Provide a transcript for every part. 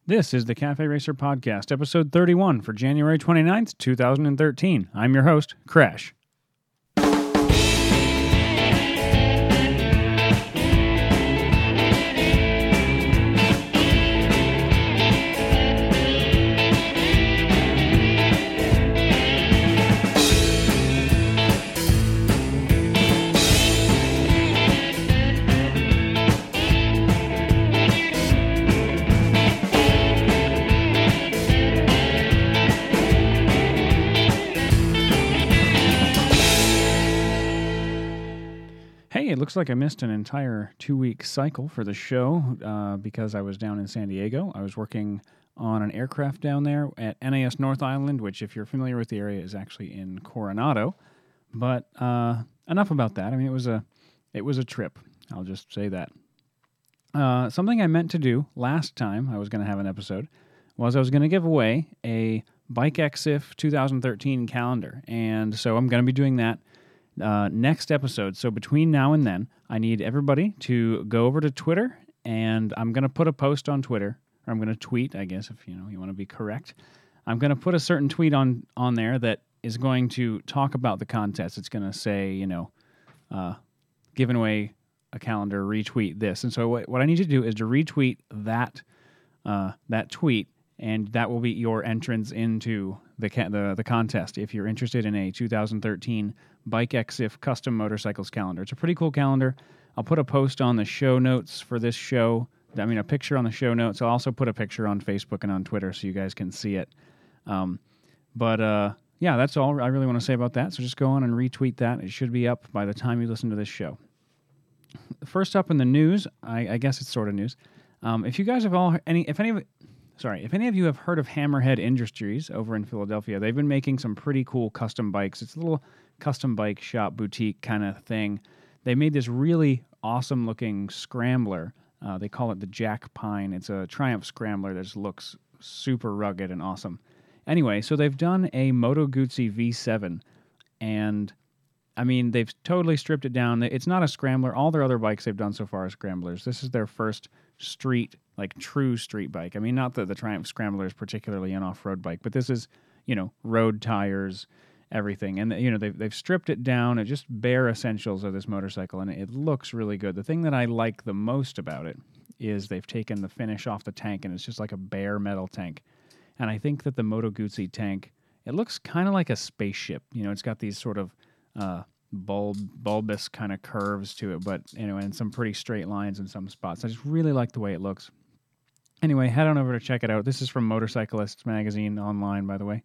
This is the Cafe Racer Podcast, episode 31 for January 29th, 2013. I'm your host, Crash. Hey, it looks like I missed an entire 2-week cycle for the show because I was down in San Diego. I was working on an aircraft down there at NAS North Island, which, if you're familiar with the area, is actually in Coronado. But enough about that. I mean, it was a trip. I'll just say that. Something I meant to do last time I was going to have an episode was I was going to give away a Bike EXIF 2013 calendar, and so I'm going to be doing that next episode. So between now and then, I need everybody to go over to Twitter, and I'm going to put a post on Twitter, or I'm going to tweet, I guess, if you want to be correct. I'm going to put a certain tweet on there that is going to talk about the contest. It's going to say, giving away a calendar, retweet this. And so what I need you to do is to retweet that tweet, and that will be your entrance into the contest if you're interested in a 2013 Bike EXIF custom motorcycles calendar. It's a pretty cool calendar. I'll put a post on the show notes for this show. I mean, a picture on the show notes. I'll also put a picture on Facebook and on Twitter so you guys can see it. Yeah, that's all I really want to say about that. So just go on and retweet that. It should be up by the time you listen to this show. First up in the news, I guess it's sort of news. If you guys have if any of you have heard of Hammerhead Industries over in Philadelphia, they've been making some pretty cool custom bikes. It's a little custom bike shop boutique kind of thing. They made this really awesome looking scrambler. They call it the Jack Pine. It's a Triumph scrambler that just looks super rugged and awesome. Anyway, so they've done a Moto Guzzi V7, and I mean, they've totally stripped it down. It's not a scrambler. All their other bikes they've done so far are scramblers. This is their first true street bike. I mean, not that the Triumph Scrambler is particularly an off-road bike, but this is, road tires, everything. And, they've stripped it down at just bare essentials of this motorcycle, and it looks really good. The thing that I like the most about it is they've taken the finish off the tank, and it's just like a bare metal tank. And I think that the Moto Guzzi tank, it looks kind of like a spaceship. It's got these sort of bulbous kind of curves to it, but and some pretty straight lines in some spots. I just really like the way it looks. Anyway, head on over to check it out. This is from Motorcyclists Magazine online, by the way.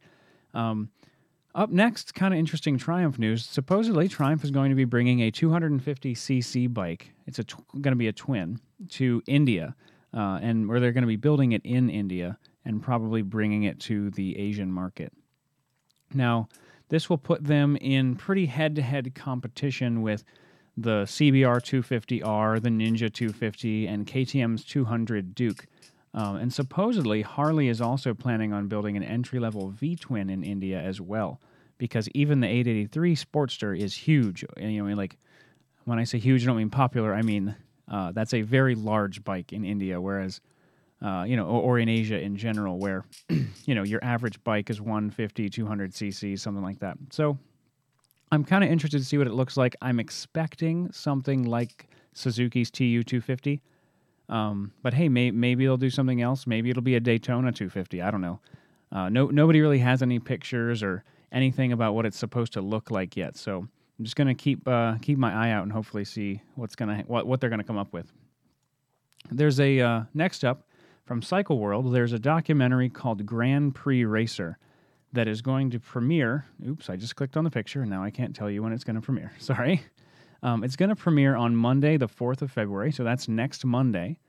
Up next, kind of interesting Triumph news. Supposedly, Triumph is going to be bringing a 250cc bike. It's going to be a twin to India, and where they're going to be building it in India and probably bringing it to the Asian market. Now, this will put them in pretty head-to-head competition with the CBR 250R, the Ninja 250, and KTM's 200 Duke. And supposedly, Harley is also planning on building an entry-level V-twin in India as well, because even the 883 Sportster is huge. And, when I say huge, I don't mean popular. I mean that's a very large bike in India, whereas or in Asia in general, where, your average bike is 150, 200 cc, something like that. So I'm kind of interested to see what it looks like. I'm expecting something like Suzuki's TU 250. But hey, maybe they'll do something else. Maybe it'll be a Daytona 250. I don't know. Nobody really has any pictures or anything about what it's supposed to look like yet. So I'm just going to keep my eye out and hopefully see what they're going to come up with. There's next up, from Cycle World, there's a documentary called Grand Prix Racer that is going to premiere. Oops, I just clicked on the picture, and now I can't tell you when it's going to premiere. Sorry. It's going to premiere on Monday, the 4th of February, so that's next Monday.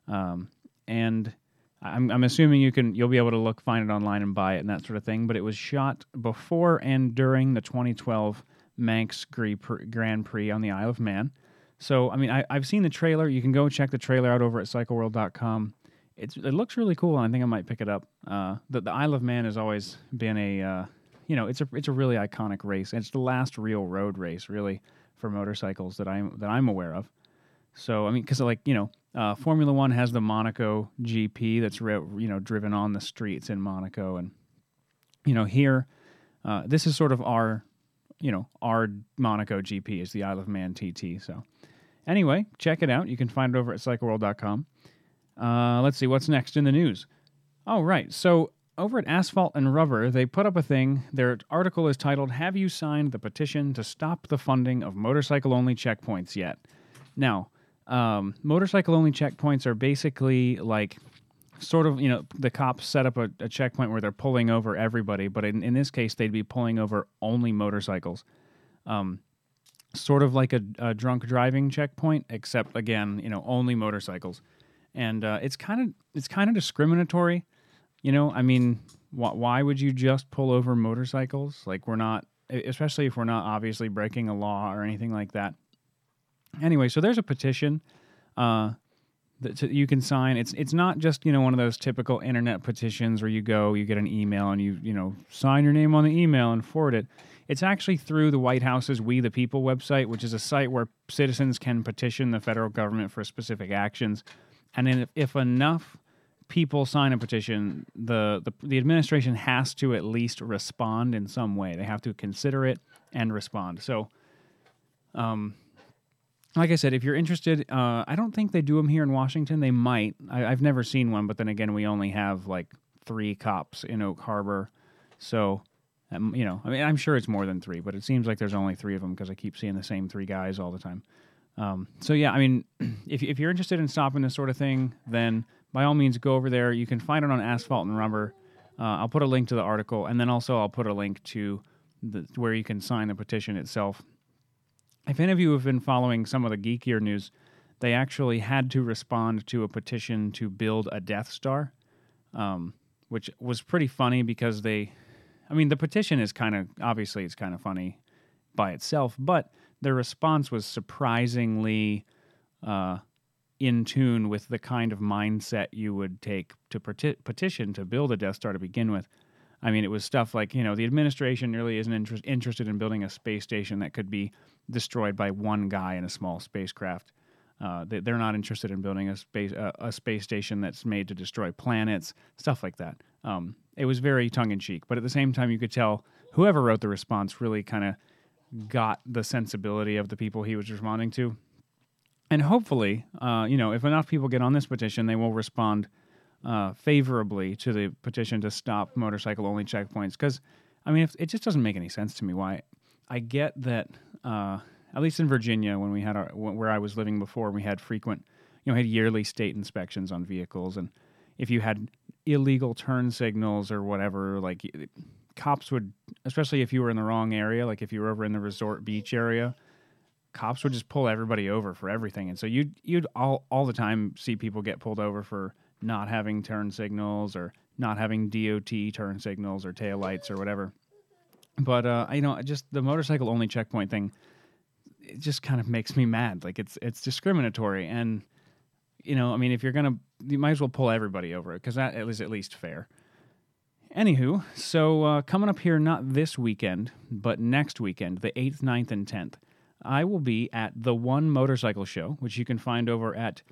And I'm assuming you'll be able to find it online and buy it and that sort of thing, but it was shot before and during the 2012 Manx Grand Prix on the Isle of Man. So, I mean, I've seen the trailer. You can go check the trailer out over at cycleworld.com. It looks really cool, and I think I might pick it up. The Isle of Man has always been it's a really iconic race. And it's the last real road race, really, for motorcycles that I'm aware of. So, I mean, because Formula One has the Monaco GP that's driven on the streets in Monaco, and here this is sort of our Monaco GP is the Isle of Man TT. So anyway, check it out. You can find it over at cycleworld.com. Let's see what's next in the news. Oh, right. So over at Asphalt and Rubber, they put up a thing. Their article is titled, "Have you signed the petition to stop the funding of motorcycle-only checkpoints yet?" Now, motorcycle-only checkpoints are basically like sort of, the cops set up a checkpoint where they're pulling over everybody, but in this case, they'd be pulling over only motorcycles. Sort of like a drunk driving checkpoint, except, again, only motorcycles. And it's kind of discriminatory. I mean, why would you just pull over motorcycles? Like, we're not, especially if we're not obviously breaking a law or anything like that. Anyway, so there's a petition that you can sign. It's not just, one of those typical internet petitions where you get an email and you sign your name on the email and forward it. It's actually through the White House's We the People website, which is a site where citizens can petition the federal government for specific actions. And then if enough people sign a petition, the administration has to at least respond in some way. They have to consider it and respond. So, like I said, if you're interested, I don't think they do them here in Washington. They might. I've never seen one, but then again, we only have like 3 cops in Oak Harbor. So, I mean, I'm sure it's more than 3, but it seems like there's only 3 of them because I keep seeing the same 3 guys all the time. So yeah, I mean, if you're interested in stopping this sort of thing, then by all means go over there. You can find it on Asphalt and Rubber. I'll put a link to the article, and then also I'll put a link to where you can sign the petition itself. If any of you have been following some of the geekier news, they actually had to respond to a petition to build a Death Star, which was pretty funny because the petition is obviously it's kind of funny by itself, but their response was surprisingly in tune with the kind of mindset you would take to petition to build a Death Star to begin with. I mean, it was stuff like, the administration really isn't interested in building a space station that could be destroyed by one guy in a small spacecraft. They're not interested in building a space station that's made to destroy planets, stuff like that. It was very tongue-in-cheek, but at the same time, you could tell whoever wrote the response really kind of got the sensibility of the people he was responding to. And hopefully, if enough people get on this petition, they will respond favorably to the petition to stop motorcycle-only checkpoints. Because, I mean, it just doesn't make any sense to me why. I get that, at least in Virginia, when we had where I was living before, we had frequent, had yearly state inspections on vehicles. And if you had illegal turn signals or whatever, like cops would, especially if you were in the wrong area, like if you were over in the resort beach area, cops would just pull everybody over for everything. And so you'd all the time see people get pulled over for not having turn signals or not having DOT turn signals or taillights or whatever. But, just the motorcycle only checkpoint thing, it just kind of makes me mad. Like it's discriminatory. And, if you're going to, you might as well pull everybody over because that is at least fair. Anywho, so coming up here, not this weekend, but next weekend, the 8th, 9th, and 10th, I will be at the One Motorcycle Show, which you can find over at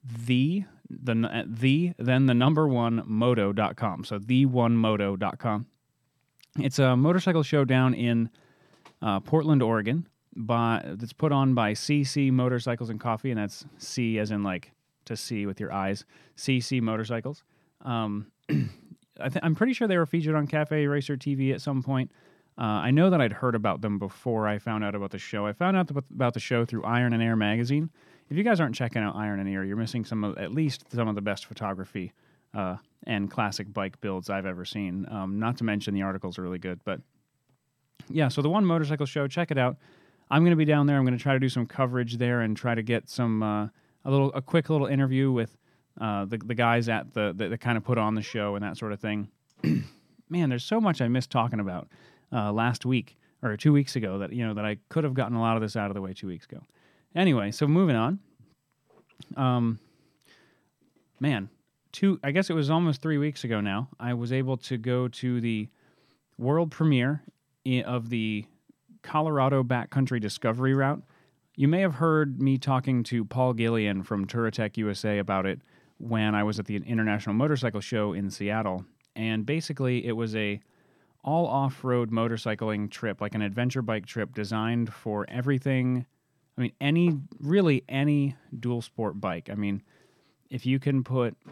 moto.com. So theonemoto.com. It's a motorcycle show down in Portland, Oregon. That's put on by CC Motorcycles and Coffee, and that's C as in like to see with your eyes. CC Motorcycles. I'm pretty sure they were featured on Cafe Racer TV at some point. I know that I'd heard about them before I found out about the show. I found out about the show through Iron and Air magazine. If you guys aren't checking out Iron and Air, you're missing at least some of the best photography and classic bike builds I've ever seen. Not to mention the articles are really good. But yeah, so the One Motorcycle Show, check it out. I'm going to be down there. I'm going to try to do some coverage there and try to get some a quick little interview with the guys at that kind of put on the show and that sort of thing. Man, there's so much I missed talking about last week or 2 weeks ago that that I could have gotten a lot of this out of the way 2 weeks ago. Anyway, so moving on. I guess it was almost 3 weeks ago now, I was able to go to the world premiere of the Colorado Backcountry Discovery Route. you may have heard me talking to Paul Gillian from Touratech USA about it when I was at the International Motorcycle Show in Seattle. And basically, it was a all off-road motorcycling trip, like an adventure bike trip designed for everything. I mean, any dual sport bike. I mean, if you can,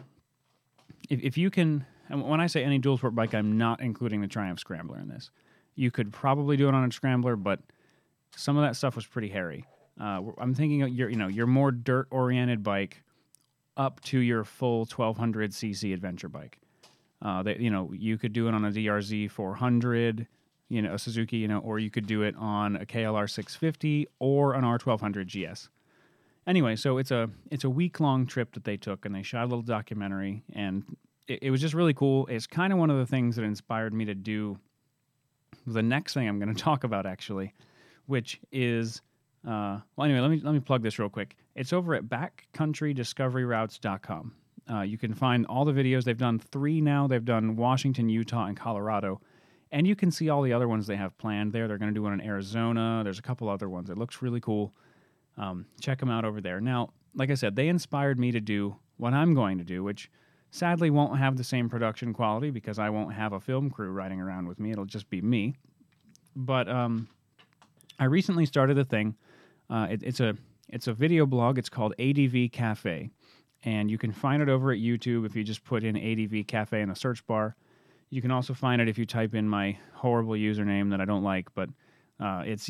and when I say any dual sport bike, I'm not including the Triumph Scrambler in this. You could probably do it on a Scrambler, but some of that stuff was pretty hairy. I'm thinking of your more dirt-oriented bike up to your full 1200cc adventure bike. You could do it on a DRZ 400, a Suzuki, or you could do it on a KLR 650 or an R1200 GS. Anyway, so it's a week-long trip that they took, and they shot a little documentary, and it was just really cool. It's kind of one of the things that inspired me to do the next thing I'm going to talk about, actually, which is, anyway, let me plug this real quick. It's over at backcountrydiscoveryroutes.com. You can find all the videos. They've done 3 now. They've done Washington, Utah, and Colorado. And you can see all the other ones they have planned there. They're going to do one in Arizona. There's a couple other ones. It looks really cool. Check them out over there. Now, like I said, they inspired me to do what I'm going to do, which sadly won't have the same production quality because I won't have a film crew riding around with me. It'll just be me. But I recently started a thing. It's a video blog. It's called ADV Cafe. And you can find it over at YouTube if you just put in ADV Cafe in the search bar. You can also find it if you type in my horrible username that I don't like, but it's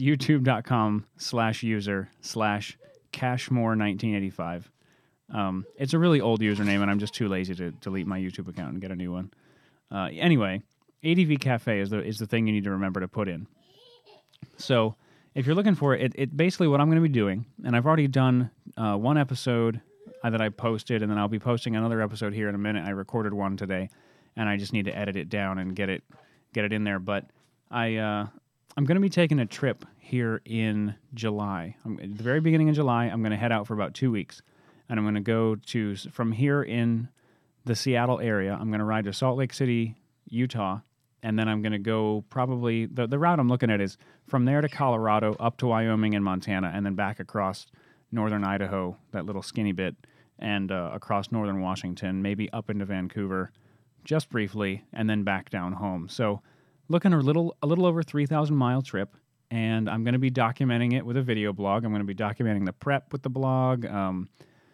youtube.com/user/Cashmore1985. It's a really old username, and I'm just too lazy to delete my YouTube account and get a new one. Anyway, ADV Cafe is the thing you need to remember to put in. So if you're looking for it, it basically what I'm going to be doing, and I've already done one episode that I posted, and then I'll be posting another episode here in a minute. I recorded one today, and I just need to edit it down and get it in there. But I'm going to be taking a trip here in July. At the very beginning of July, I'm going to head out for about 2 weeks, and I'm going to go from here in the Seattle area. I'm going to ride to Salt Lake City, Utah, and then I'm going to go probably the route I'm looking at is from there to Colorado, up to Wyoming and Montana, and then back across northern Idaho, that little skinny bit, and across northern Washington, maybe up into Vancouver, just briefly, and then back down home. So looking a little over 3,000-mile trip, and I'm going to be documenting it with a video blog. I'm going to be documenting the prep with the blog. I'm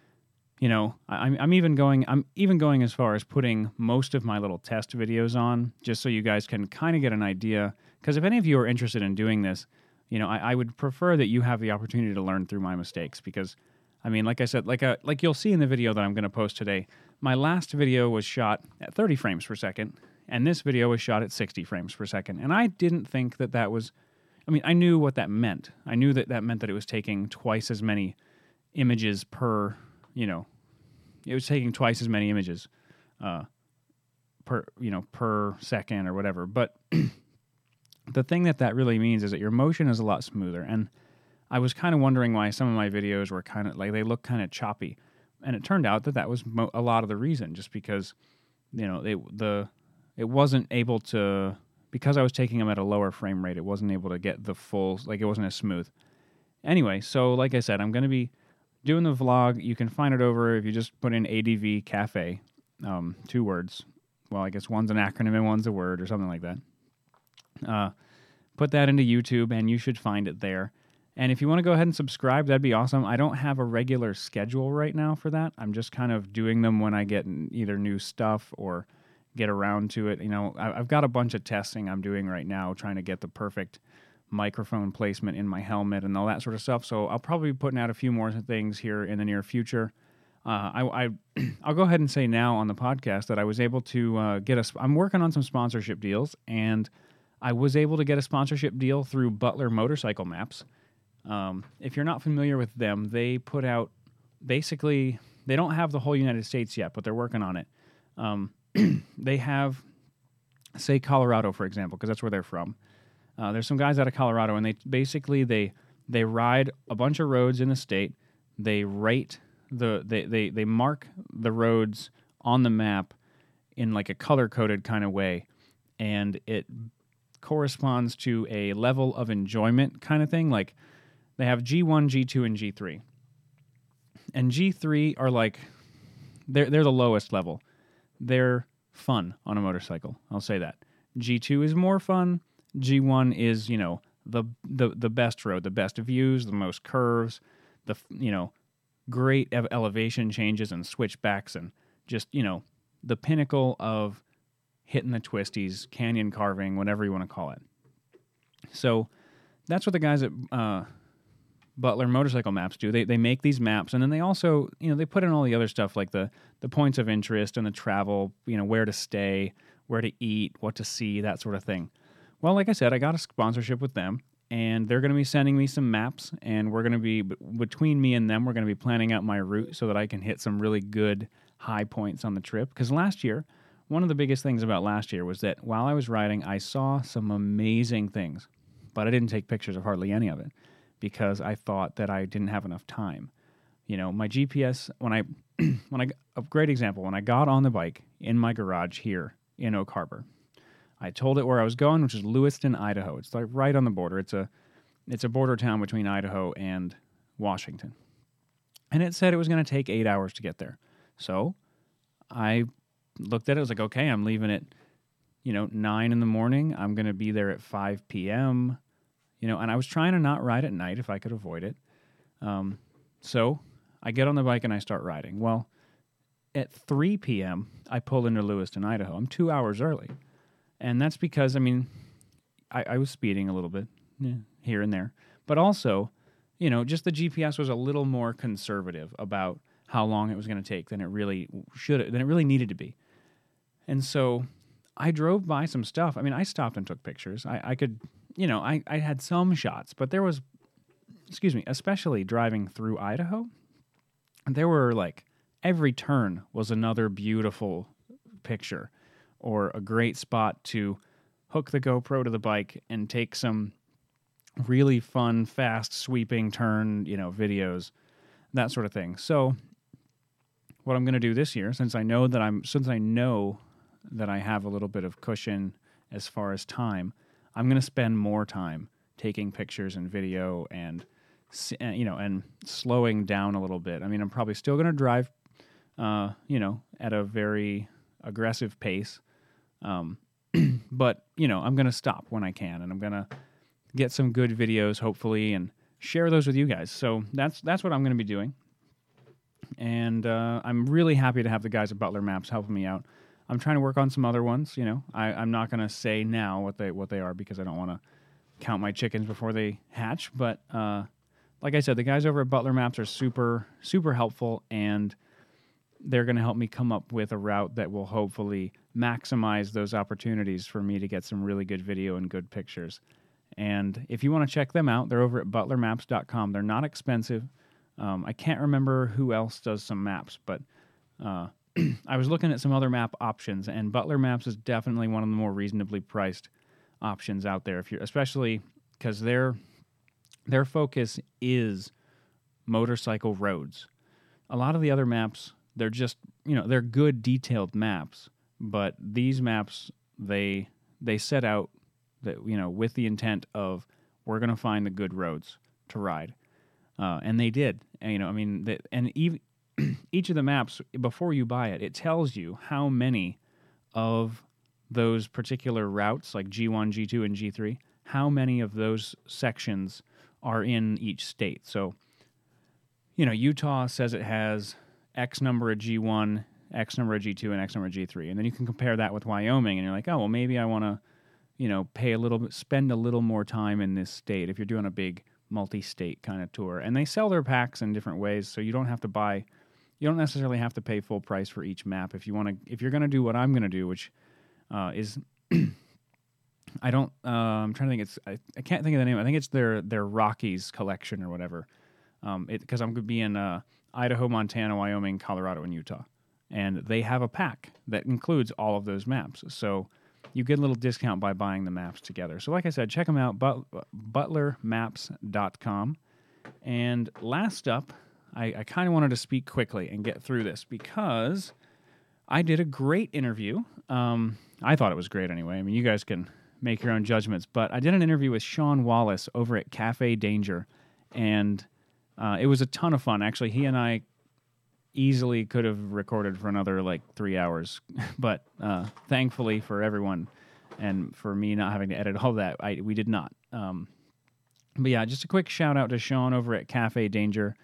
even going as far as putting most of my little test videos on, just so you guys can kind of get an idea. Because if any of you are interested in doing this, I would prefer that you have the opportunity to learn through my mistakes. Because, I mean, like I said, like you'll see in the video that I'm going to post today, my last video was shot at 30 frames per second, and this video was shot at 60 frames per second. And I didn't think that was... I mean, I knew what that meant. I knew that meant that it was taking twice as many images per... it was taking twice as many images per second or whatever. But the thing that really means is that your motion is a lot smoother. And I was kind of wondering why some of my videos were kind of like, they look kind of choppy. And it turned out that was a lot of the reason, just because, it wasn't able to, because I was taking them at a lower frame rate, it wasn't able to get the full, it wasn't as smooth. Anyway, so like I said, I'm going to be doing the vlog. You can find it over if you just put in ADV Cafe, 2 words. Well, I guess one's an acronym and one's a word or something like that. Put that into YouTube, and you should find it there. And if you want to go ahead and subscribe, that'd be awesome. I don't have a regular schedule right now for that. I'm just kind of doing them when I get either new stuff or get around to it. I've got a bunch of testing I'm doing right now, trying to get the perfect microphone placement in my helmet and all that sort of stuff. So I'll probably be putting out a few more things here in the near future. I'll go ahead and say now on the podcast that I was able to I'm working on some sponsorship deals, and I was able to get a sponsorship deal through Butler Motorcycle Maps. If you're not familiar with them, they put out, basically, they don't have the whole United States yet, but they're working on it. They have, say, Colorado, for example, because that's where they're from. There's some guys out of Colorado, and they ride a bunch of roads in the state. They rate they mark the roads on the map in like a color-coded kind of way, and it corresponds to a level of enjoyment kind of thing. Like They have G1, G2, and G3. And G3 are like, they're the lowest level. They're fun on a motorcycle. I'll say that. G2 is more fun. G1 is, the best road, the best views, the most curves, the, great elevation changes and switchbacks, and just, the pinnacle of hitting the twisties, canyon carving, whatever you want to call it. So that's what the guys at Butler Motorcycle Maps do. They make these maps, and then they also, they put in all the other stuff like the points of interest and the travel, where to stay, where to eat, what to see, that sort of thing. Well, like I said, I got a sponsorship with them, and they're going to be sending me some maps, and we're going to be, between me and them, we're going to be planning out my route so that I can hit some really good high points on the trip. Because last year, one of the biggest things about last year was that while I was riding, I saw some amazing things, but I didn't take pictures of hardly any of it because I thought that I didn't have enough time. My GPS, a great example, when I got on the bike in my garage here in Oak Harbor, I told it where I was going, which is Lewiston, Idaho. It's like right on the border. It's a border town between Idaho and Washington. And it said it was going to take 8 hours to get there. So I looked at it. I was like, okay, I'm leaving at, 9 in the morning. I'm going to be there at 5 p.m., and I was trying to not ride at night if I could avoid it. So I get on the bike and I start riding. Well, at 3 p.m., I pull into Lewiston, Idaho. I'm 2 hours early. And that's because, I was speeding a little bit here and there. But also, just the GPS was a little more conservative about how long it was going to take than it really needed to be. And so I drove by some stuff. I stopped and took pictures. I could, I had some shots, but there was, especially driving through Idaho, there were every turn was another beautiful picture or a great spot to hook the GoPro to the bike and take some really fun, fast, sweeping turn, videos, that sort of thing. So what I'm going to do this year, since I know that I have a little bit of cushion as far as time, I'm going to spend more time taking pictures and video and slowing down a little bit. I'm probably still going to drive, at a very aggressive pace. But, I'm going to stop when I can, and I'm going to get some good videos, hopefully, and share those with you guys. So that's what I'm going to be doing. And I'm really happy to have the guys at Butler Maps helping me out. I'm trying to work on some other ones. I'm not going to say now what they are because I don't want to count my chickens before they hatch. But like I said, the guys over at Butler Maps are super, super helpful, and they're going to help me come up with a route that will hopefully maximize those opportunities for me to get some really good video and good pictures. And if you want to check them out, they're over at butlermaps.com. They're not expensive. I can't remember who else does some maps, but I was looking at some other map options, and Butler Maps is definitely one of the more reasonably priced options out there. Especially because their focus is motorcycle roads. A lot of the other maps, they're just they're good detailed maps, but these maps they set out that with the intent of we're going to find the good roads to ride, and they did. And even each of the maps, before you buy it, it tells you how many of those particular routes, like G1, G2, and G3, how many of those sections are in each state. So, Utah says it has X number of G1, X number of G2, and X number of G3. And then you can compare that with Wyoming, and you're like, oh, well, maybe I want to, spend a little more time in this state if you're doing a big multi-state kind of tour. And they sell their packs in different ways, so you don't necessarily have to pay full price for each map if you're going to do what I'm going to do, which is I'm trying to think, I can't think of the name. I think it's their Rockies collection or whatever. Because I'm going to be in Idaho, Montana, Wyoming, Colorado, and Utah. And they have a pack that includes all of those maps. So you get a little discount by buying the maps together. So like I said, check them out, butlermaps.com. And last up, I kind of wanted to speak quickly and get through this because I did a great interview. I thought it was great anyway. You guys can make your own judgments. But I did an interview with Sean Wallace over at Cafe Danger. and it was a ton of fun. Actually, he and I easily could have recorded for another like 3 hours, but thankfully for everyone and for me not having to edit all that, we did not. But yeah, just a quick shout out to Sean over at Cafe Danger.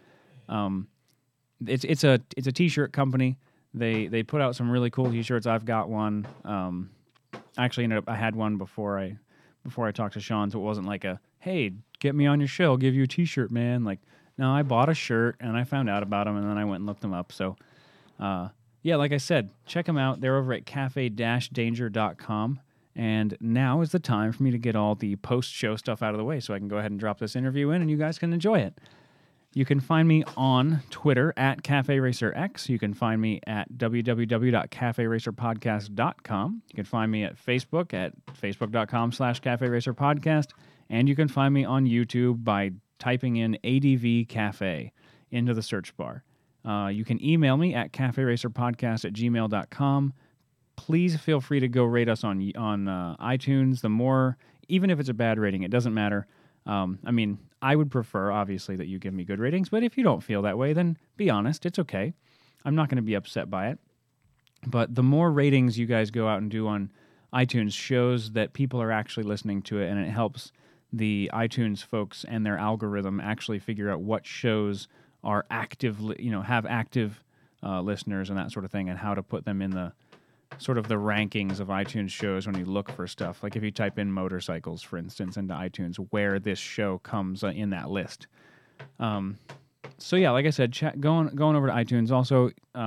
It's a t-shirt company. They put out some really cool t-shirts. I've got one. Actually, I had one before I talked to Sean, so it wasn't like hey, get me on your show, I'll give you a t-shirt, man. Like, no, I bought a shirt and I found out about them and then I went and looked them up. So, yeah, like I said, check them out. They're over at cafe-danger.com. And now is the time for me to get all the post-show stuff out of the way so I can go ahead and drop this interview in and you guys can enjoy it. You can find me on Twitter at CafeRacerX. You can find me at www.caferacerpodcast.com. You can find me at Facebook at facebook.com/CafeRacerPodcast. And you can find me on YouTube by typing in ADV Cafe into the search bar. You can email me at caferacerpodcast@gmail.com. Please feel free to go rate us on iTunes. The more, even if it's a bad rating, it doesn't matter. I mean, I would prefer, obviously, that you give me good ratings, but if you don't feel that way, then be honest. It's okay. I'm not going to be upset by it. But the more ratings you guys go out and do on iTunes shows that people are actually listening to it, and it helps the iTunes folks and their algorithm actually figure out what shows are actively, have active listeners and that sort of thing, and how to put them in the sort of the rankings of iTunes shows when you look for stuff. Like if you type in motorcycles, for instance, into iTunes, where this show comes in that list. So yeah, like I said, going over to iTunes. Also,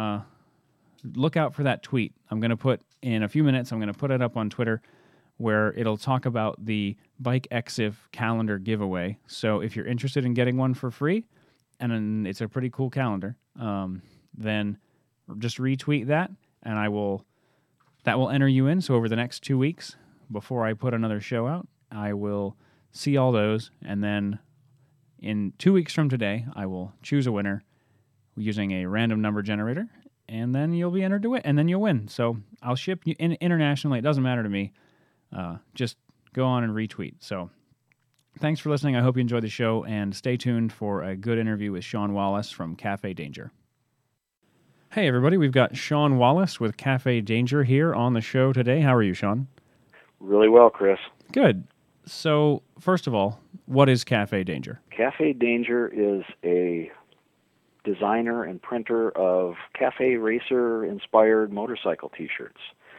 look out for that tweet. I'm going to put in a few minutes. I'm going to put it up on Twitter, where it'll talk about the Bike Exif calendar giveaway. So if you're interested in getting one for free, and it's a pretty cool calendar, then just retweet that, and that will enter you in. So over the next 2 weeks, before I put another show out, I will see all those, and then in 2 weeks from today, I will choose a winner using a random number generator, and then you'll be entered to win, and then you'll win. So I'll ship you internationally. It doesn't matter to me. Just go on and retweet. So thanks for listening. I hope you enjoyed the show, and stay tuned for a good interview with Sean Wallace from Cafe Danger. Hey, everybody. We've got Sean Wallace with Cafe Danger here on the show today. How are you, Sean? Really well, Chris. Good. So, first of all, what is Cafe Danger? Cafe Danger is a designer and printer of Cafe Racer-inspired motorcycle T-shirts.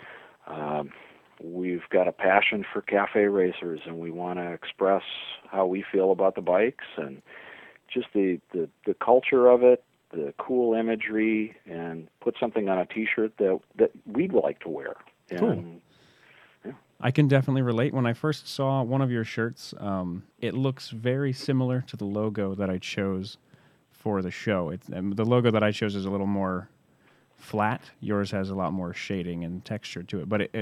We've got a passion for cafe racers, and we want to express how we feel about the bikes and just the culture of it, the cool imagery, and put something on a T-shirt that we'd like to wear. Cool. Yeah. I can definitely relate. When I first saw one of your shirts, it looks very similar to the logo that I chose for the show. The logo that I chose is a little more flat. Yours has a lot more shading and texture to it. But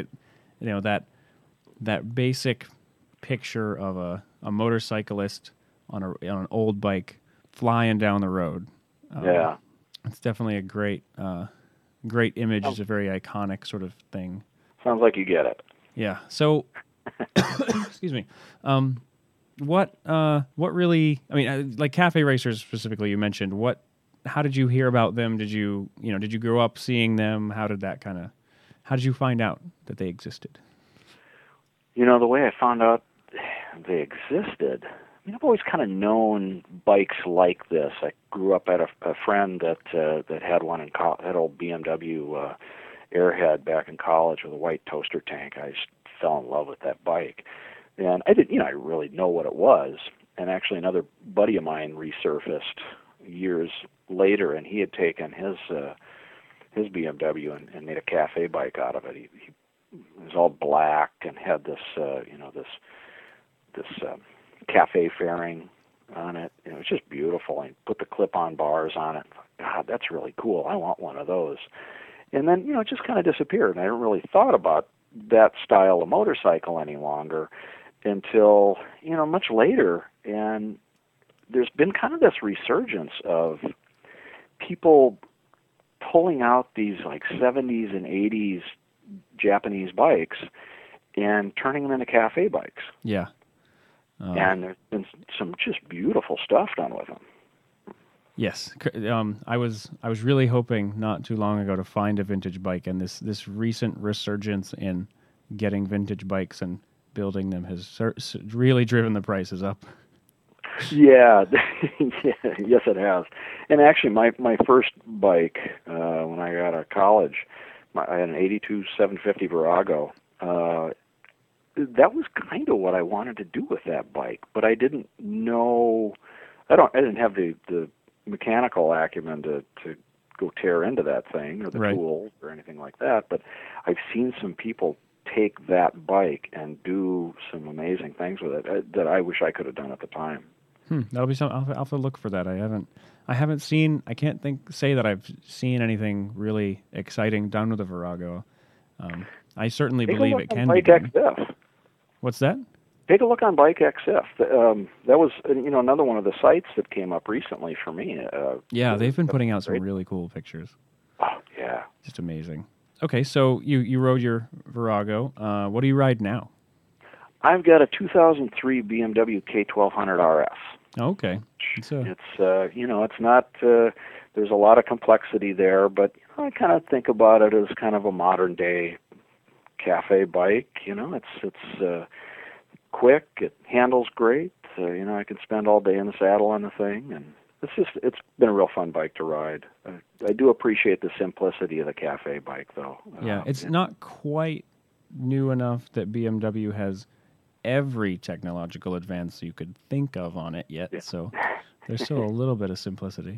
that basic picture of a motorcyclist on an old bike flying down the road. Yeah, it's definitely a great image. It's a very iconic sort of thing. Sounds like you get it. Yeah. So, excuse me. What really? I mean, like Cafe Racers specifically, you mentioned. How did you hear about them? Did you grow up seeing them? How did you find out that they existed? The way I found out they existed, I've always kind of known bikes like this. I grew up at a friend that had one had old BMW Airhead back in college with a white toaster tank. I just fell in love with that bike, and I didn't really know what it was. And actually, another buddy of mine resurfaced years later, and he had taken his BMW and made a cafe bike out of it. He was all black and had this cafe fairing on it. It was just beautiful. And put the clip-on bars on it. God, that's really cool. I want one of those. And then, it just kind of disappeared. And I hadn't really thought about that style of motorcycle any longer until, much later. And there's been kind of this resurgence of people pulling out these like 70s and 80s Japanese bikes and turning them into cafe bikes. Yeah. And there's been some just beautiful stuff done with them. Yes, I was really hoping not too long ago to find a vintage bike, and this recent resurgence in getting vintage bikes and building them has really driven the prices up. Yeah, yes, it has. And actually, my first bike when I got out of college, I had an '82 750 Virago. That was kind of what I wanted to do with that bike, but I didn't know. I didn't have the mechanical acumen to go tear into that thing or the tools or anything like that. But I've seen some people take that bike and do some amazing things with it that I wish I could have done at the time. That'll be something. I'll have to look for that. I haven't seen. I can't say that I've seen anything really exciting done with a Virago. I certainly believe it can be done. XF. What's that? Take a look on Bike XF. That was another one of the sites that came up recently for me. Yeah, they've been putting out some really cool pictures. Oh yeah, just amazing. Okay, so you rode your Virago. What do you ride now? I've got a 2003 BMW K1200 RS. Okay, it's not. There's a lot of complexity there, but I kind of think about it as kind of a modern day cafe bike. It's quick. It handles great. I can spend all day in the saddle on the thing, and it's been a real fun bike to ride. I do appreciate the simplicity of the cafe bike, though. Yeah, it's not quite new enough that BMW has every technological advance you could think of on it yet. Yeah. So there's still a little bit of simplicity.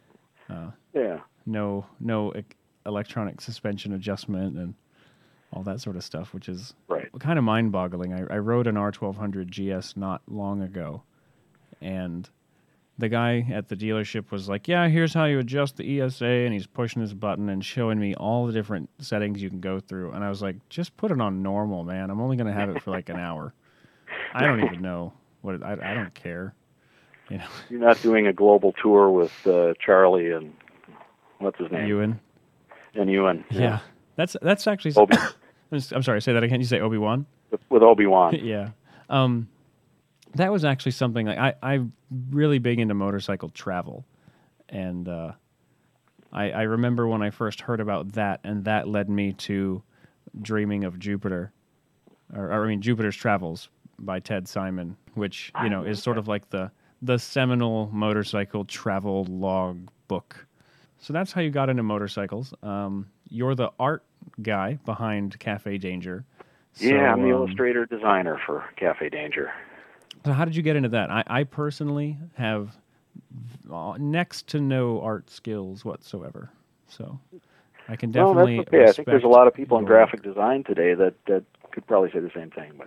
No electronic suspension adjustment and all that sort of stuff, which is kind of mind-boggling. I rode an R1200 GS not long ago, and the guy at the dealership was like, yeah, here's how you adjust the ESA, and he's pushing his button and showing me all the different settings you can go through. And I was like, just put it on normal, man. I'm only going to have it for like an hour. I don't even know what I don't care. You're not doing a global tour with Charlie and what's his name? Ewan. And Ewan. Yeah. That's actually... I'm sorry, say that again. You say Obi-Wan? With Obi-Wan. Yeah. That was actually something like I'm really big into motorcycle travel. And I remember when I first heard about that, and that led me to dreaming of Jupiter. Jupiter's Travels by Ted Simon, which, is sort of like the seminal motorcycle travel log book. So that's how you got into motorcycles. You're the art guy behind Cafe Danger. So, yeah, I'm the illustrator designer for Cafe Danger. So how did you get into that? I personally have next to no art skills whatsoever. So I can definitely that's okay. I think there's a lot of people in graphic design today that could probably say the same thing. But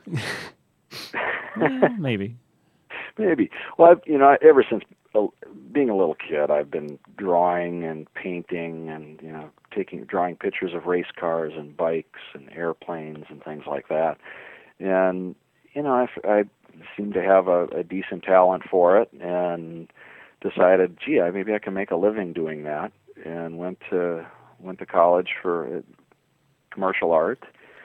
maybe. Well, ever since being a little kid, I've been drawing and painting and drawing pictures of race cars and bikes and airplanes and things like that. And I seemed to have a decent talent for it, and decided, gee, maybe I can make a living doing that. And went to college for commercial art.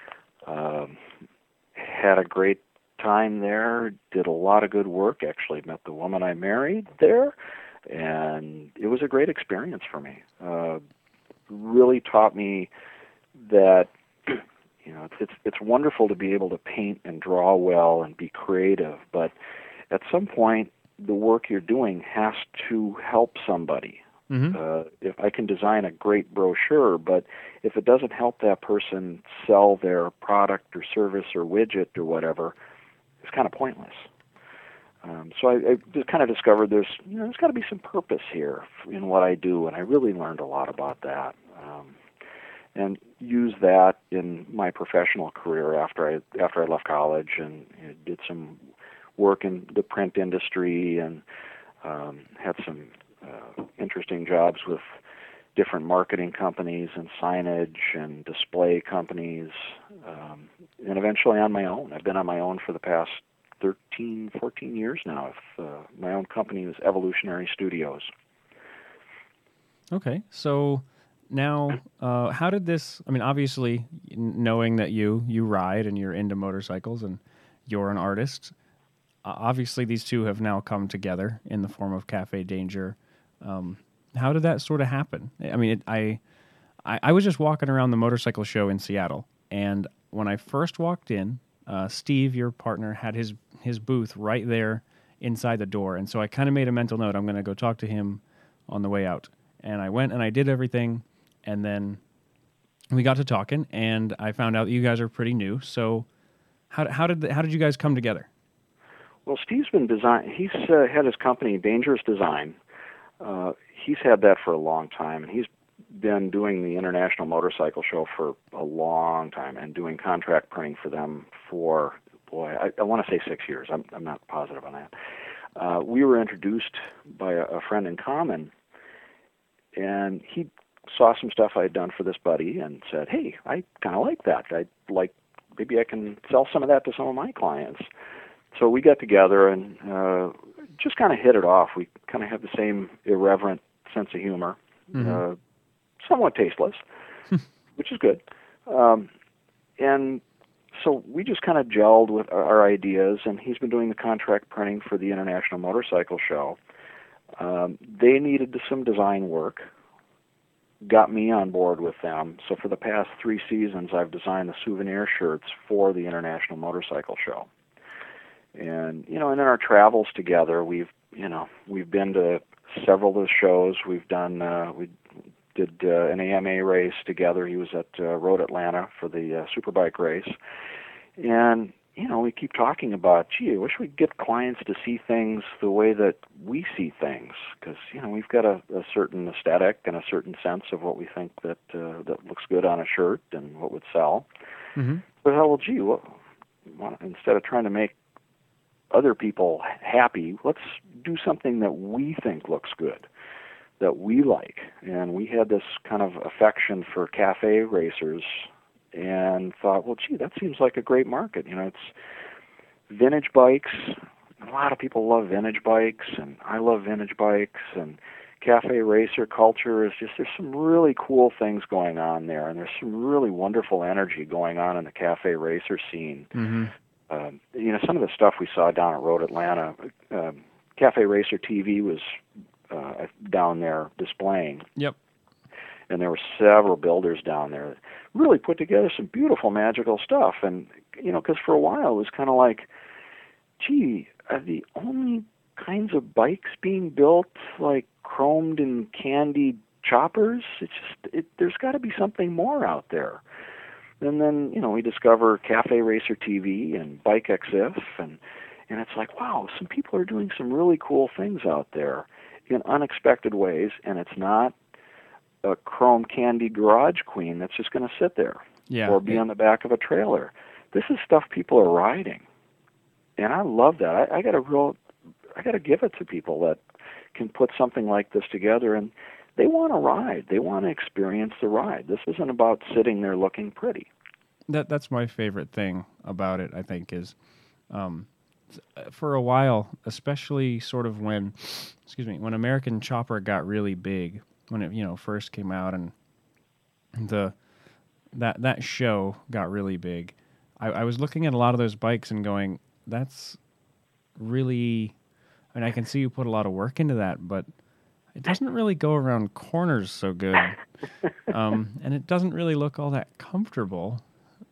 Had a great time there, did a lot of good work, actually met the woman I married there, and it was a great experience for me. Really taught me that it's wonderful to be able to paint and draw well and be creative, but at some point the work you're doing has to help somebody. Mm-hmm. If I can design a great brochure, but if it doesn't help that person sell their product or service or widget or whatever, it's kind of pointless. So I just kind of discovered there's got to be some purpose here in what I do, and I really learned a lot about that, and used that in my professional career after I left college, and did some work in the print industry, and had some interesting jobs with different marketing companies and signage and display companies, and eventually on my own. I've been on my own for the past 13, 14 years now. My own company is Evolutionary Studios. Okay, so now how did this, obviously knowing that you ride and you're into motorcycles and you're an artist, obviously these two have now come together in the form of Cafe Danger. How did that sort of happen? I mean, I was just walking around the motorcycle show in Seattle, and when I first walked in, Steve, your partner, had his booth right there inside the door, and so I kind of made a mental note. I'm going to go talk to him on the way out, and I went and I did everything, and then we got to talking, and I found out that you guys are pretty new. So, how did you guys come together? Well, Steve's been he's had his company, Dangerous Design. He's had that for a long time, and he's been doing the International Motorcycle Show for a long time and doing contract printing for them for, I want to say 6 years. I'm not positive on that. We were introduced by a friend in common, and he saw some stuff I had done for this buddy and said, hey, I kind of like that. Maybe I can sell some of that to some of my clients. So we got together and just kind of hit it off. We kind of have the same irreverent sense of humor, somewhat tasteless, which is good. And so we just kind of gelled with our ideas, and he's been doing the contract printing for the International Motorcycle Show. They needed some design work, got me on board with them. So for the past 3 seasons, I've designed the souvenir shirts for the International Motorcycle Show. And, and in our travels together, we've been to several of those shows. We've done, we did an AMA race together. He was at Road Atlanta for the Superbike race. And, we keep talking about, I wish we could get clients to see things the way that we see things. Because, we've got a certain aesthetic and a certain sense of what we think that looks good on a shirt and what would sell. Mm-hmm. But, instead of trying to make other people happy, let's do something that we think looks good, that we like. And we had this kind of affection for cafe racers and thought, that seems like a great market. It's vintage bikes. A lot of people love vintage bikes, and I love vintage bikes, and cafe racer culture is just, there's some really cool things going on there, and there's some really wonderful energy going on in the cafe racer scene. Mm-hmm. Some of the stuff we saw down at Road Atlanta, Cafe Racer TV was down there displaying. Yep. And there were several builders down there that really put together some beautiful, magical stuff. And, because for a while it was kind of like, are the only kinds of bikes being built like chromed and candied choppers? There's got to be something more out there. And then, we discover Cafe Racer TV and Bike XF, and it's like, wow, some people are doing some really cool things out there in unexpected ways, and it's not a chrome candy garage queen that's just going to sit there or be on the back of a trailer. This is stuff people are riding, and I love that. I got to give it to people that can put something like this together, and they want to ride. They want to experience the ride. This isn't about sitting there looking pretty. That's my favorite thing about it, I think, is for a while, especially sort of when American Chopper got really big, when it first came out, and that show got really big. I was looking at a lot of those bikes and going, that's really, I can see you put a lot of work into that, but it doesn't really go around corners so good, and it doesn't really look all that comfortable.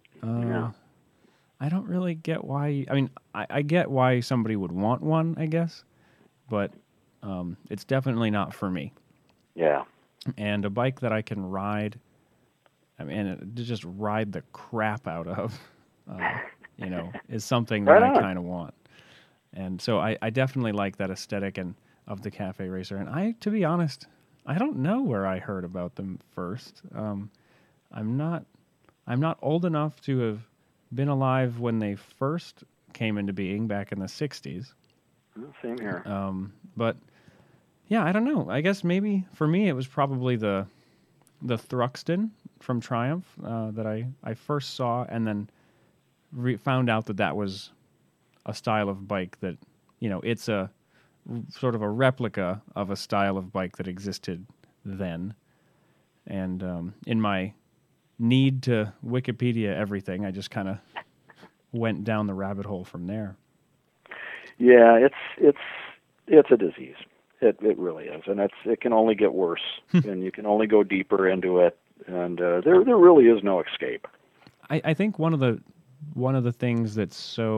I don't really get why. I get why somebody would want one, I guess, but it's definitely not for me. Yeah. And a bike that I can ride, just ride the crap out of, is something that I kind of want. And so I definitely like that aesthetic of the Cafe Racer. And to be honest, I don't know where I heard about them first. I'm not old enough to have been alive when they first came into being back in the 60s. Same here. But yeah, I don't know. I guess maybe for me it was probably the Thruxton from Triumph that I first saw, and then found out that was a style of bike that, it's a sort of a replica of a style of bike that existed then. And in my need to Wikipedia everything, I just kind of went down the rabbit hole from there. Yeah, it's a disease. It really is, and it can only get worse, and you can only go deeper into it, and there really is no escape. I think one of the things that's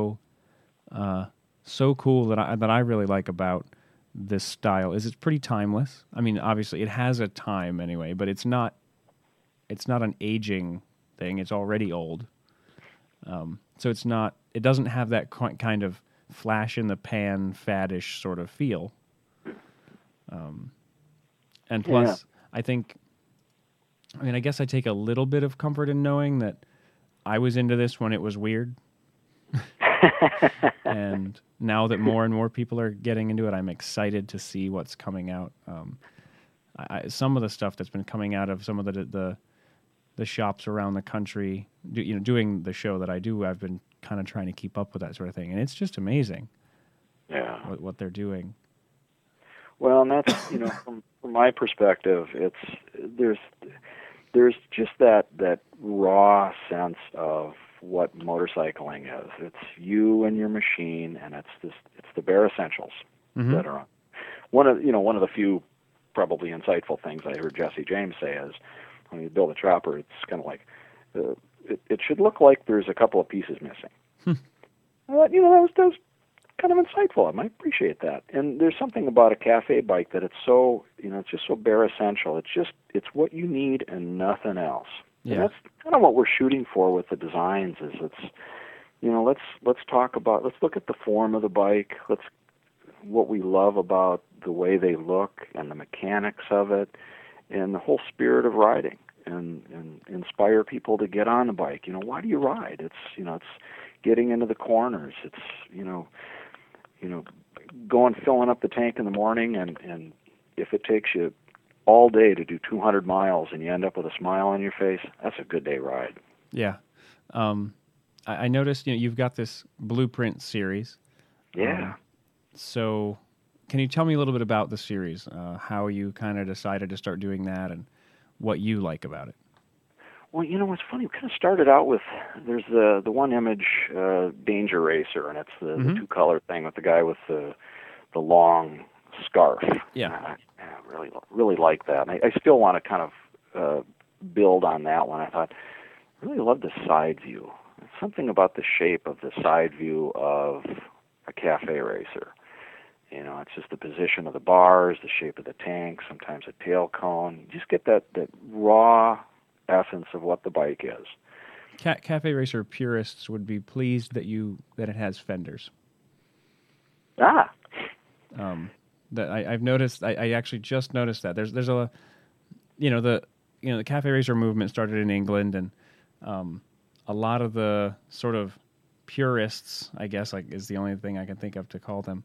so cool that I really like about this style is it's pretty timeless. I mean, obviously it has a time anyway, but it's not an aging thing. It's already old. So it doesn't have that kind of flash in the pan faddish sort of feel. And plus, yeah. I guess I take a little bit of comfort in knowing that I was into this when it was weird. And now that more and more people are getting into it, I'm excited to see what's coming out. Some of the stuff that's been coming out of some of the shops around the country, doing the show that I do, I've been kind of trying to keep up with that sort of thing, and it's just amazing. Yeah, what they're doing. Well, and that's from my perspective, there's just that raw sense of what motorcycling is. It's you and your machine, and it's the bare essentials that are on. One of the few probably insightful things I heard Jesse James say is, when you build a chopper, it's kind of like it should look like there's a couple of pieces missing. I thought, that was kind of insightful. I might appreciate that. And there's something about a cafe bike that it's so, it's just so bare essential. It's what you need and nothing else. Yeah. And that's kind of what we're shooting for with the designs. Is let's look at the form of the bike. What we love about the way they look and the mechanics of it, and the whole spirit of riding, and inspire people to get on the bike. Why do you ride? It's getting into the corners. It's going filling up the tank in the morning, and if it takes you all day to do 200 miles and you end up with a smile on your face, that's a good day ride. Yeah. I noticed you've got this Blueprint series. Yeah. So can you tell me a little bit about the series, how you kind of decided to start doing that and what you like about it? Well, what's funny, we kind of started out with, there's the one image, Danger Racer, and it's the two-color thing with the guy with the long scarf. Yeah. I really like that. And I still want to kind of build on that one. I thought, I really love the side view. There's something about the shape of the side view of a cafe racer. It's just the position of the bars, the shape of the tank, sometimes a tail cone. You just get that raw essence of what the bike is. Cafe racer purists would be pleased that it has fenders. That I've noticed. I actually just noticed that there's a, the cafe racer movement started in England, and a lot of the sort of purists, I guess, is the only thing I can think of to call them.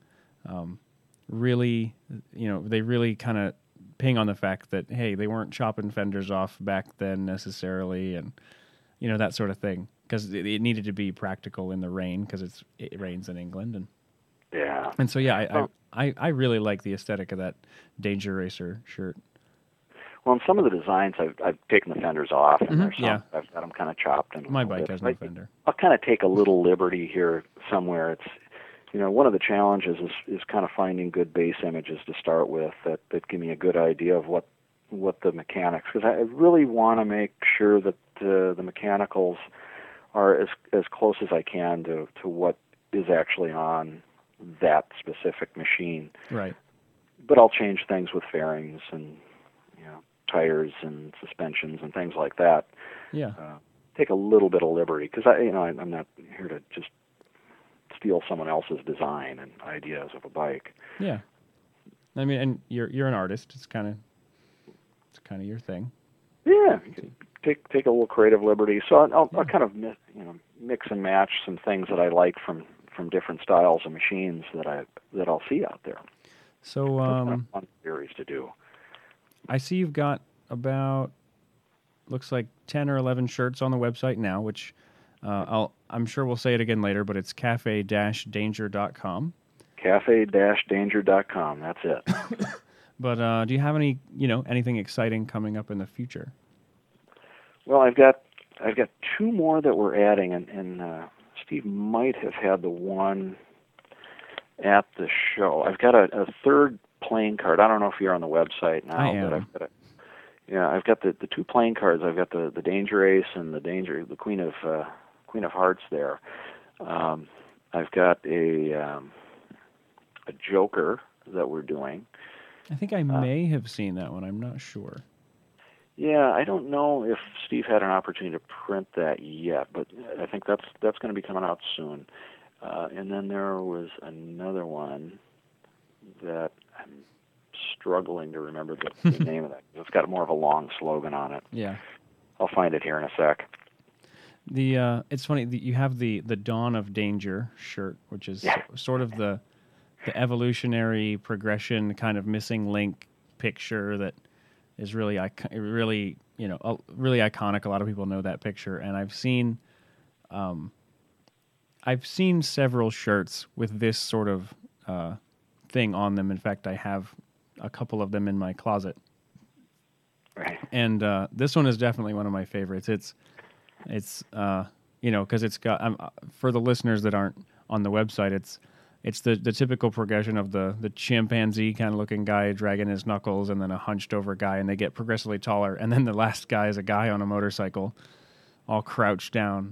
Really, they really kind of ping on the fact that, hey, they weren't chopping fenders off back then necessarily, and that sort of thing, because it needed to be practical in the rain, because it rains in England, and yeah, and so yeah, I really like the aesthetic of that Danger Racer shirt. Well, in some of the designs, I've taken the fenders off, and there's some I've got them kind of chopped. And my bike has no fender. I'll kind of take a little liberty here somewhere. It's one of the challenges is kind of finding good base images to start with that give me a good idea of what the mechanics, because I really want to make sure that the mechanicals are as close as I can to what is actually on that specific machine. Right. But I'll change things with fairings and tires and suspensions and things like that. Yeah. Take a little bit of liberty, because I'm not here to just steal someone else's design and ideas of a bike. Yeah. I mean, and you're an artist. It's kind of your thing. Yeah. Take a little creative liberty. So I'll kind of mix and match some things that I like from different styles of machines that I'll see out there. So kind of fun series to do. I see you've got about, looks like 10 or 11 shirts on the website now, which I'm sure we'll say it again later, but it's cafe-danger.com. Cafe-danger.com. That's it. But do you have any, anything exciting coming up in the future? Well, I've got two more that we're adding, and Steve might have had the one at the show. I've got a third playing card. I don't know if you're on the website now, I am. but I've got the two playing cards. I've got the Danger Ace and the Queen of Hearts there. I've got a Joker that we're doing. I think I may have seen that one. I'm not sure. Yeah, I don't know if Steve had an opportunity to print that yet, but I think that's going to be coming out soon. And then there was another one that I'm struggling to remember the name of that. It's got more of a long slogan on it. Yeah. I'll find it here in a sec. It's funny that you have the Dawn of Danger shirt, which is sort of the evolutionary progression kind of missing link picture that is really really iconic. A lot of people know that picture, and I've seen several shirts with this sort of thing on them. In fact, I have a couple of them in my closet. Right. And this one is definitely one of my favorites. It's because it's got for the listeners that aren't on the website, it's the typical progression of the chimpanzee kind of looking guy dragging his knuckles, and then a hunched over guy, and they get progressively taller, and then the last guy is a guy on a motorcycle, all crouched down.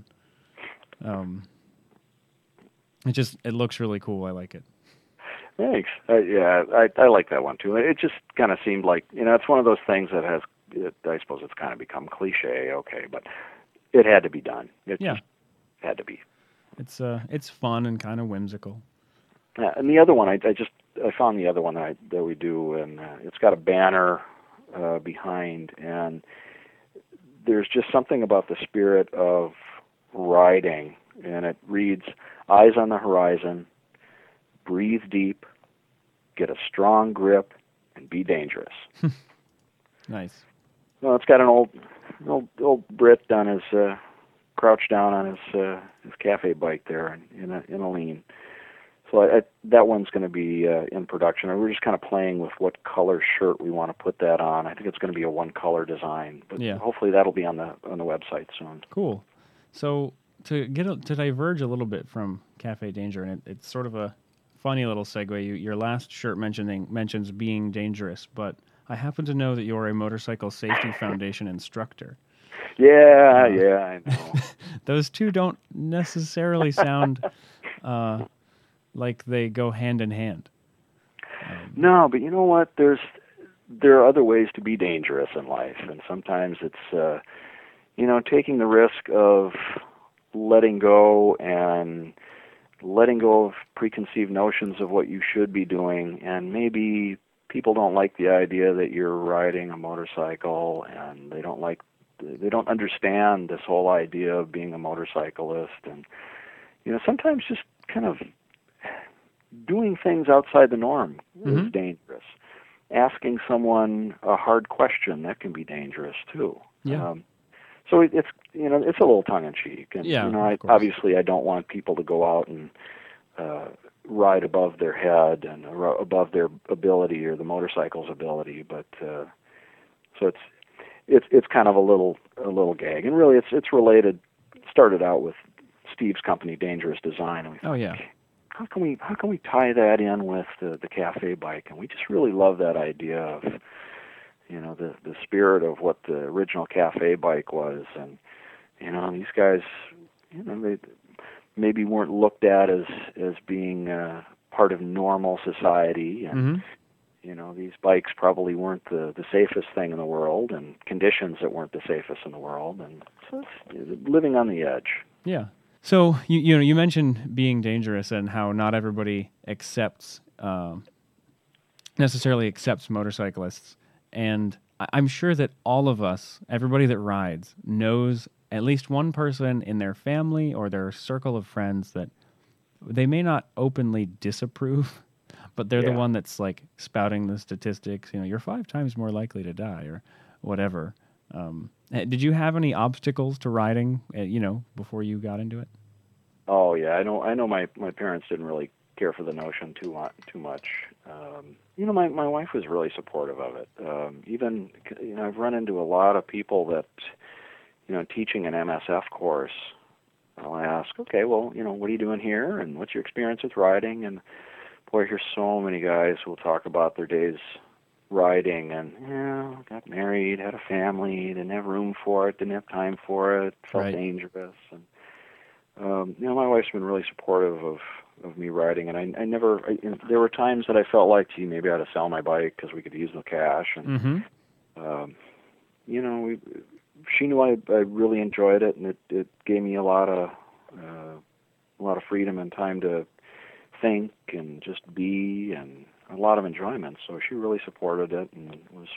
It looks really cool. I like it. Thanks. I like that one too. It just kind of seemed like, it's one of those things that has, I suppose it's kind of become cliche, okay, but it had to be done. It just had to be. It's fun and kind of whimsical. Yeah, and the other one, I found the other one that we do, and it's got a banner behind, and there's just something about the spirit of riding, and it reads, "Eyes on the horizon, breathe deep, get a strong grip, and be dangerous." Nice. Well, it's got an old Brit on his crouched down on his cafe bike there in a lean. So that one's going to be in production. And we're just kind of playing with what color shirt we want to put that on. I think it's going to be a one color design, but hopefully that'll be on the website soon. Cool. So to diverge a little bit from Cafe Danger, and it's sort of a funny little segue. Your last shirt mentions being dangerous, but I happen to know that you're a Motorcycle Safety Foundation instructor. Yeah, I know. Those two don't necessarily sound like they go hand in hand. No, but you know what? There are other ways to be dangerous in life, and sometimes it's taking the risk of letting go of preconceived notions of what you should be doing, and maybe people don't like the idea that you're riding a motorcycle, and they don't understand this whole idea of being a motorcyclist, and sometimes just kind of doing things outside the norm is dangerous. Asking someone a hard question, that can be dangerous too. Yeah. So it's a little tongue in cheek, and obviously I don't want people to go out and ride above their head and above their ability or the motorcycle's ability, but so it's kind of a little gag, and really it's related. Started out with Steve's company, Dangerous Design, and we thought, how can we tie that in with the cafe bike? And we just really love that idea of the spirit of what the original cafe bike was, and these guys they maybe weren't looked at as being part of normal society, and these bikes probably weren't the safest thing in the world, and conditions that weren't the safest in the world, and so it's living on the edge. Yeah. So you mentioned being dangerous and how not everybody necessarily accepts motorcyclists, and I'm sure that all of us, everybody that rides, knows at least one person in their family or their circle of friends that they may not openly disapprove, but they're the one that's like spouting the statistics. You're 5 times more likely to die or whatever. Did you have any obstacles to riding, before you got into it? Oh yeah, I know. My parents didn't really care for the notion too much. My wife was really supportive of it. Even I've run into a lot of people that teaching an MSF course. I'll ask, okay, well, what are you doing here, and what's your experience with riding? And boy, I hear so many guys who will talk about their days riding and, got married, had a family, didn't have room for it, didn't have time for it, felt dangerous. And, my wife's been really supportive of me riding, and there were times that I felt like, gee, maybe I ought to sell my bike because we could use no cash. And, she knew I really enjoyed it, and it gave me a lot of freedom and time to think and just be, and a lot of enjoyment. So she really supported it, and was,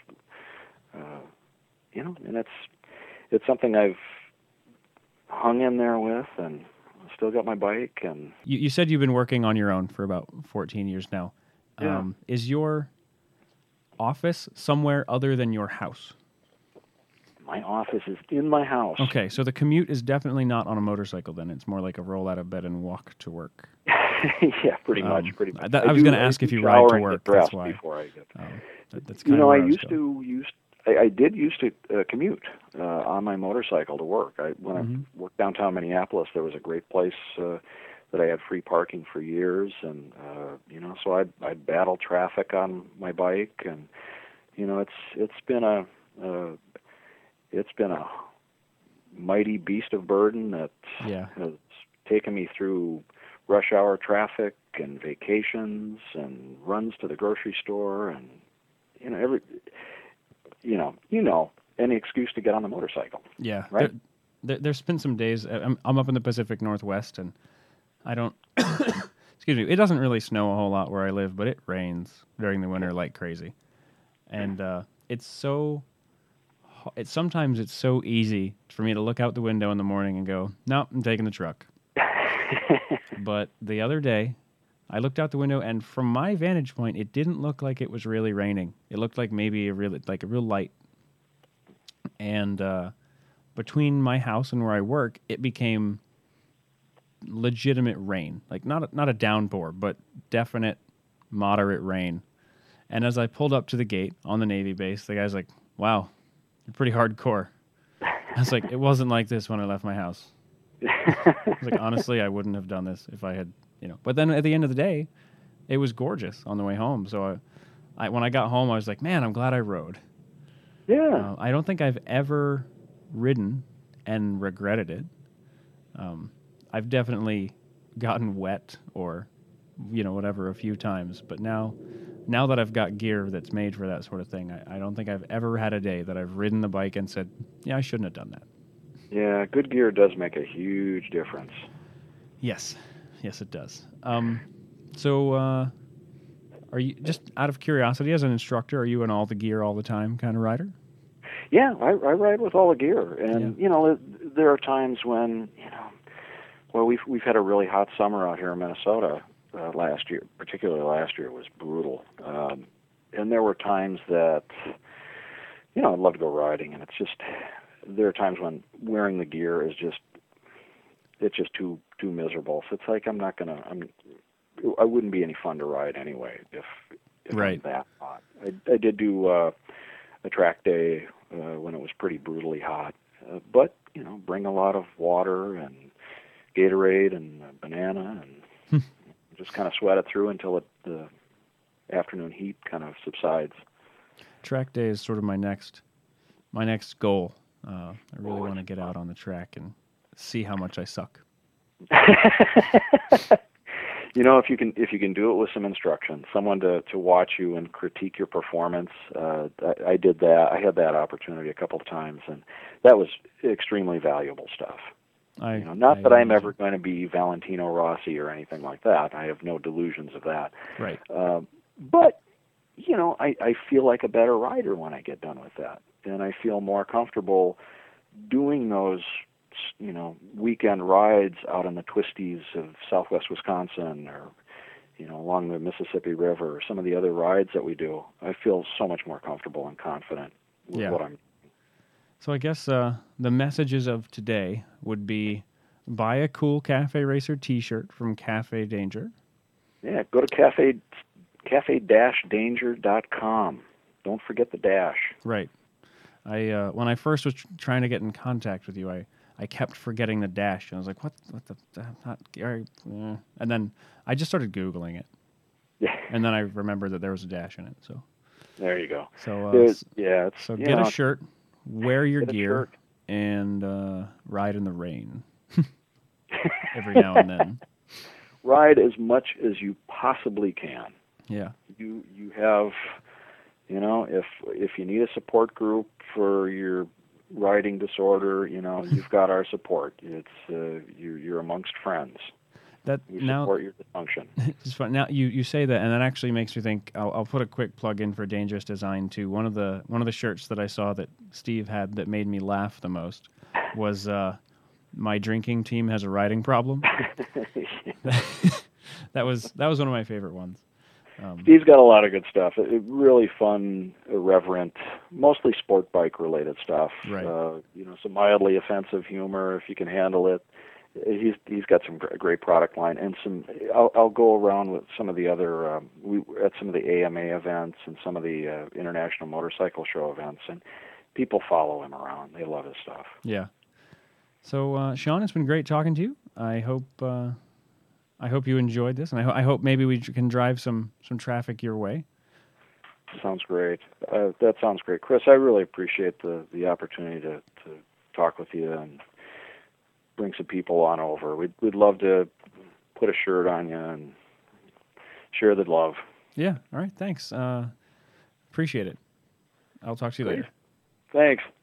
and it's something I've hung in there with, and still got my bike. And you said you've been working on your own for about 14 years now. Yeah. Is your office somewhere other than your house? My office is in my house. Okay, so the commute is definitely not on a motorcycle then. It's more like a roll out of bed and walk to work. Yeah, pretty much. I was going to ask if you ride to work. That's why. Before I get. That's kind of I did used to commute on my motorcycle to work. When I worked downtown Minneapolis, there was a great place that I had free parking for years, and so I'd battle traffic on my bike, and it's been a mighty beast of burden that has taken me through rush hour traffic and vacations and runs to the grocery store, and any excuse to get on the motorcycle. Yeah, right. There's been some days I'm up in the Pacific Northwest, and I don't. Excuse me. It doesn't really snow a whole lot where I live, but it rains during the winter like crazy, and sometimes it's so easy for me to look out the window in the morning and go, "Nope, I'm taking the truck." But the other day, I looked out the window, and from my vantage point, it didn't look like it was really raining. It looked like maybe a real light. And between my house and where I work, it became legitimate rain, like not a downpour, but definite moderate rain. And as I pulled up to the gate on the Navy base, the guy's like, "Wow, you're pretty hardcore." I was like, "It wasn't like this when I left my house." I was like, honestly, I wouldn't have done this if I had, But then at the end of the day, it was gorgeous on the way home. So when I got home, I was like, man, I'm glad I rode. Yeah. I don't think I've ever ridden and regretted it. I've definitely gotten wet or, whatever a few times. But now that I've got gear that's made for that sort of thing, I don't think I've ever had a day that I've ridden the bike and said, yeah, I shouldn't have done that. Yeah, good gear does make a huge difference. Yes, it does. So are you, just out of curiosity, as an instructor, are you in all the gear all the time kind of rider? Yeah, I ride with all the gear, and there are times when we've had a really hot summer out here in Minnesota last year. Particularly last year was brutal, and there were times that I'd love to go riding, and there are times when wearing the gear is just too miserable. So it's like I wouldn't be any fun to ride anyway if right. I'm that hot. I did do a track day when it was pretty brutally hot, but bring a lot of water and Gatorade and a banana and just kind of sweat it through until the afternoon heat kind of subsides. Track day is sort of my next goal. I really want to get out on the track and see how much I suck. If you can do it with some instruction, someone to watch you and critique your performance. I did that. I had that opportunity a couple of times, and that was extremely valuable stuff. Not that I'm ever going to be Valentino Rossi or anything like that. I have no delusions of that. Right. But I feel like a better rider when I get done with that, and I feel more comfortable doing those weekend rides out in the twisties of southwest Wisconsin or along the Mississippi River or some of the other rides that we do. I feel so much more comfortable and confident with what I'm doing. So I guess the messages of today would be buy a cool Cafe Racer t-shirt from Cafe Danger. Yeah, go to cafe-danger.com. Don't forget the dash. Right. When I first was trying to get in contact with you, I kept forgetting the dash, and I was like, what the not Gary? And then I just started Googling it, Yeah. And then I remembered that there was a dash in it. So There you go. so It's so get a shirt, wear your get a gear, shirt. and ride in the rain every now and then. Ride as much as you possibly can. Yeah. You have, if you need a support group for your riding disorder, you've got our support. It's you're amongst friends. We support your dysfunction. It's fun. Now you say that, and that actually makes me think. I'll put a quick plug in for Dangerous Design too. One of the shirts that I saw that Steve had that made me laugh the most was my drinking team has a riding problem. That was one of my favorite ones. Steve's got a lot of good stuff. Really fun, irreverent, mostly sport bike related stuff. Right. Some mildly offensive humor if you can handle it. He's got some great product line, and some. I'll go around with some of the other at some of the AMA events and some of the International Motorcycle Show events, and people follow him around. They love his stuff. Yeah. So Sean, it's been great talking to you. I hope you enjoyed this, and I hope maybe we can drive some traffic your way. Sounds great. That sounds great, Chris. I really appreciate the opportunity to talk with you and bring some people on over. We'd love to put a shirt on you and share the love. Yeah. All right. Thanks. Appreciate it. I'll talk to you later. Thanks.